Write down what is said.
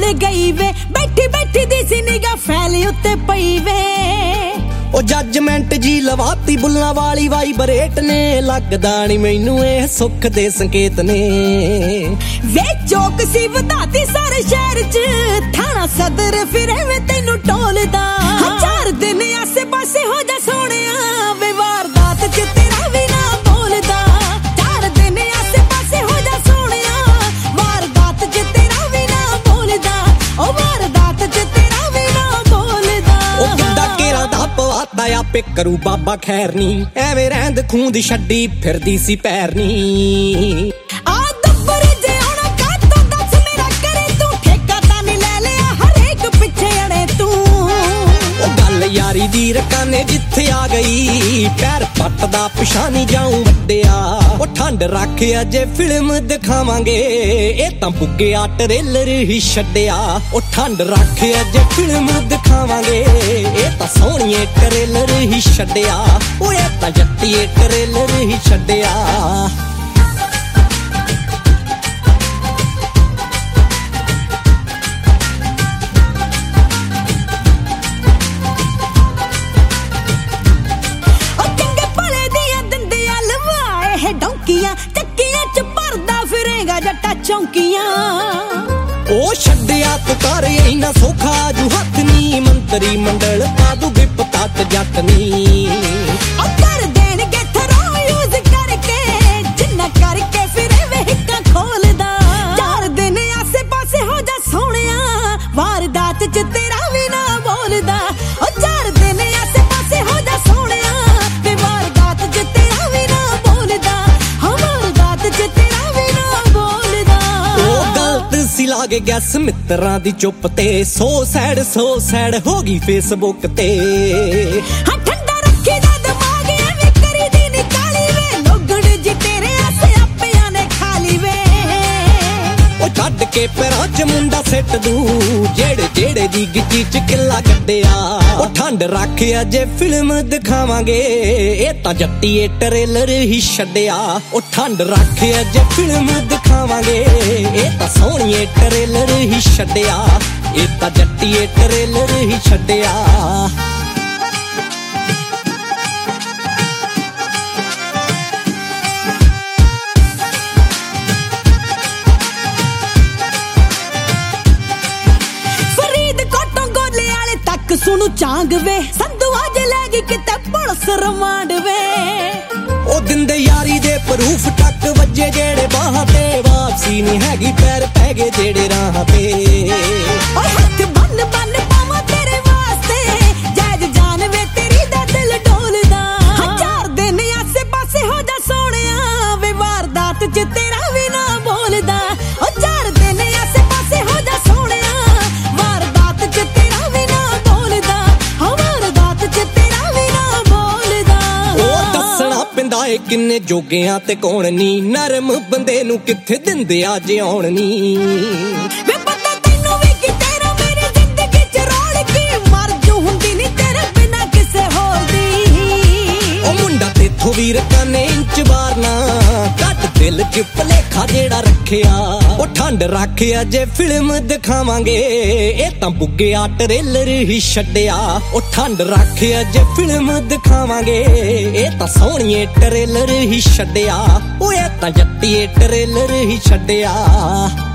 ते गई वे बैठी बैठी दी सी निगाह फैली उत्ते पई वे ओ जजमेंट जी लवाती बुल्ला वाली वाइब्रेट ने लगदा नी मैनू ए सुख दे संकेत ने वे चौक सी वधाती सारे शहर च थाना सदर फिरे वे तैनू टोलदा 4 दिन आसे पासे हो जा सोहणिया वे वारदात च तेरा भी ना बोलदा 4 दिन आसे पासे हो जा सोहणिया वारदात च तेरा भी ना बोलदा ओ वारदात च तेरा भी ना बोलदा ओ किंदा केरा दा पवाता आपे करू बाबा खैर नी एवें रहंद खून दी छड्डी फिरदी सी पैर नी यारी दी रकाने जिथे आ गई पैर पटदा पिछा नहीं जाऊं वड्डिया ओ ठंड रख अजे फिल्म दिखावांगे ए तां बुग्गिया ट्रेलर ही छड्डिया ओ ठंड रख अजे फिल्म दिखावांगे ए तां सोहणिए ट्रेलर ही छड्डिया ओ ए तां जट्टिए ट्रेलर ही छड्डिया चक्कियां च भरदा फिरेगा जट्टा चौंकियां ओ छड्डिया तू कर इना सौखा जू हथ नी मंत्री मंडल पादू विपता ते जट नी कर देणगे थरो यूज करके जिन्ना करके फिरे वे हिक्का खोलदा 4 दिन आसे पासे हो जा सोहणिया वारदात च तेरा भी ना बोलदा ओ 4 दिन आसे पासे हो जा सोहणिया ते वारदात च तेरा भी ना बोलदा लागे गैस मित्रां दी चुप ते सो सैड हो गई फेसबुक ते ठंडा रखी दा दिमाग एवें करी दी निकाली वे लोगण जी तेरे आसे आपे आने खाली वे ओ छड्ड के पैरां च मुंडा सिट दू जेड़े जेड़े दी गिच्ची च किला कड्डिया ओ ठंड रख अजे फिल्म दिखावांगे ए तां जट्टिए ट्रेलर ही छड्डिया ओ ठंड रख अजे फिल्म दिखावांगे ए तां सोहणिए ट्रेलर ही छड्डिया ए तां जट्टिए ट्रेलर ही छड्डिया सुनु चांग वे संधू आज लैगी किते पुलिस रिमांड वे ओ दिंदे यारी दे प्रूफ टक वजे जेड़े बाहां ते वापसी नहीं हैगी पैर पै गए जेड़े राह पे ओए हाथ बन बन पावां तेरे वास्ते जैज जान वे तेरी दा दिल डोलदा 4 दिन आसे पासे हो जा सोहणिया वे वारदात च तेरा भी ना बोलदा ओ 4 दिन आसे पासे हो जा सोहणिया वारदात च तेरा भी ना किन्ने जोगियां ते कौन नी नरम बंदे नू किथे दिंदे आ जिउण नी वे पता तैनू वी कि तेरा मेरी जिंदगी च रोल की मर जू हुंदी नी तेरे बिना किसे होर दी ओ मुंडा तेथों वीर काने इंच वारना कट दिल च भलेखा जेड़ा रखिया ओ ठंड रख अजे फिल्म दिखावांगे ए तां बुग्गिया ट्रेलर ही छड्डिया ओ ठंड रख अजे फिल्म दिखावांगे ए तां सोहणिए ट्रेलर ही छड्डिया ओ ए तां जट्टिए ट्रेलर ही छड्डिया